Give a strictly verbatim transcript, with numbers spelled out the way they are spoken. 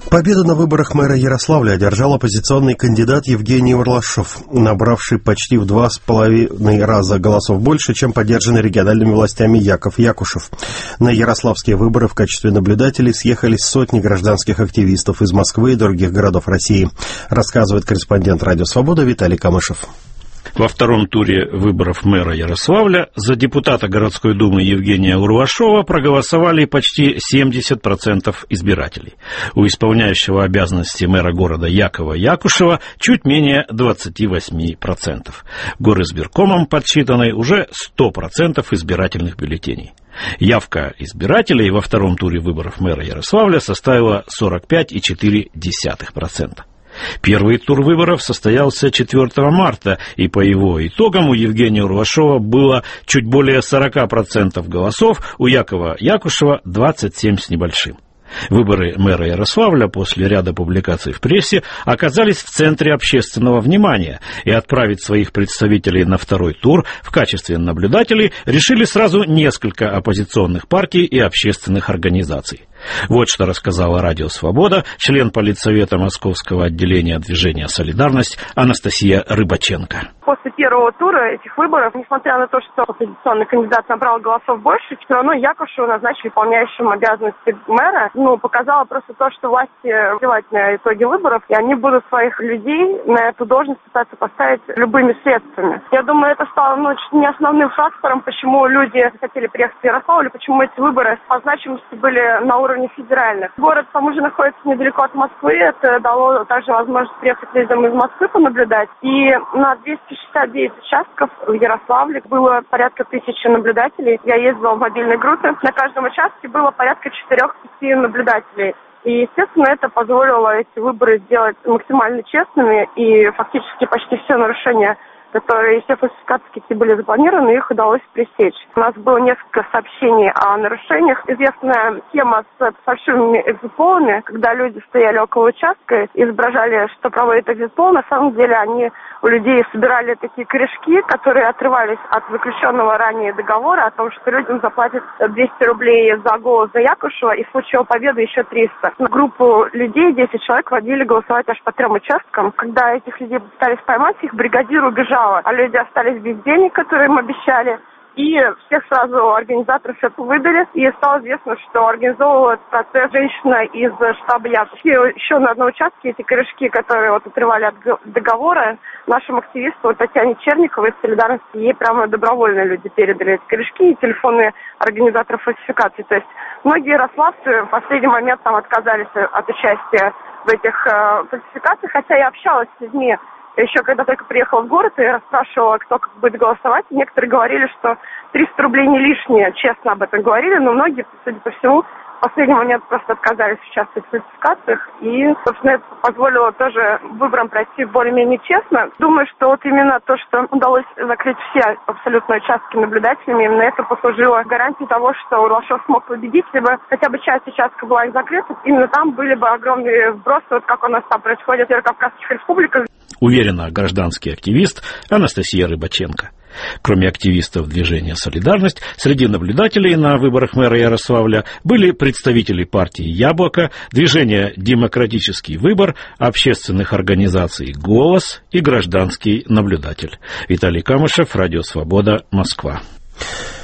Победу на выборах мэра Ярославля одержал оппозиционный кандидат Евгений Урлашов, набравший почти в два с половиной раза голосов больше, чем поддержанный региональными властями Яков Якушев. На ярославские выборы в качестве наблюдателей съехались сотни гражданских активистов из Москвы и других городов России, рассказывает корреспондент «Радио Свобода» Виталий Камышев. Во втором туре выборов мэра Ярославля за депутата городской думы Евгения Урлашова проголосовали почти семьдесят процентов избирателей. У исполняющего обязанности мэра города Якова Якушева чуть менее двадцать восемь процентов. Горизбиркомом подсчитаны уже сто процентов избирательных бюллетеней. Явка избирателей во втором туре выборов мэра Ярославля составила сорок пять целых четыре десятых процента. Первый тур выборов состоялся четвёртого марта, и по его итогам у Евгения Урлашова было чуть более сорок процентов голосов, у Якова Якушева двадцать семь с небольшим. Выборы мэра Ярославля после ряда публикаций в прессе оказались в центре общественного внимания, и отправить своих представителей на второй тур в качестве наблюдателей решили сразу несколько оппозиционных партий и общественных организаций. Вот что рассказала «Радио Свобода» член политсовета Московского отделения движения «Солидарность» Анастасия Рыбаченко. После первого тура этих выборов, несмотря на то, что оппозиционный кандидат набрал голосов больше, все равно Якушева назначили выполняющим обязанности мэра. Ну, показало просто то, что власти плевать на итоги выборов, и они будут своих людей на эту должность пытаться поставить любыми средствами. Я думаю, это стало ну, чуть не основным фактором, почему люди хотели приехать в Ярославль, почему эти выборы по значимости были на уровне федеральных. Город, к тому же, находится недалеко от Москвы. Это дало также возможность приехать людям из Москвы понаблюдать. И на двести шестьдесят девять участков в Ярославле было порядка тысячи наблюдателей. Я ездила в мобильной группе. На каждом участке было порядка четырех-пяти наблюдателей. И, естественно, это позволило эти выборы сделать максимально честными. И фактически почти все нарушения, которые все фальсификации, какие были запланированы, их удалось пресечь. У нас было несколько сообщений о нарушениях. Известная схема с фальшивыми экзит-полами, когда люди стояли около участка, изображали, что проводят экзит-пол. На самом деле они у людей собирали такие корешки, которые отрывались от заключенного ранее договора о том, что людям заплатят двести рублей за голос за Якушева и в случае его победы еще триста. На группу людей, десять человек, водили голосовать аж по трем участкам. Когда этих людей пытались поймать, их бригадир убежал, а люди остались без денег, которые им обещали. И всех сразу организаторов это выдали. И стало известно, что организовывала этот процесс женщина из штаба Якушева. Еще на одном участке эти корешки, которые вот отрывали от договора, нашим активистам Татьяне Черниковой из «Солидарности», ей прямо добровольно люди передали эти корешки и телефоны организаторов фальсификации. То есть многие ярославцы в последний момент там отказались от участия в этих э, фальсификациях, хотя я общалась с людьми, еще когда только приехала в город и расспрашивала, кто как будет голосовать, некоторые говорили, что триста рублей не лишние, честно об этом говорили, но многие, судя по всему, в последний момент просто отказались участвовать в фальсификациях, и, собственно, это позволило тоже выборам пройти более-менее честно. Думаю, что вот именно то, что удалось закрыть все абсолютно участки наблюдателями, именно это послужило гарантией того, что Урлашов смог победить, либо хотя бы часть участка была закрыта, именно там были бы огромные вбросы, вот как у нас там происходит в Северокавказских республиках. Уверена гражданский активист Анастасия Рыбаченко. Кроме активистов движения «Солидарность», среди наблюдателей на выборах мэра Ярославля были представители партии «Яблоко», движения «Демократический выбор», общественных организаций «Голос» и гражданский наблюдатель. Виталий Камышев, «Радио Свобода», Москва.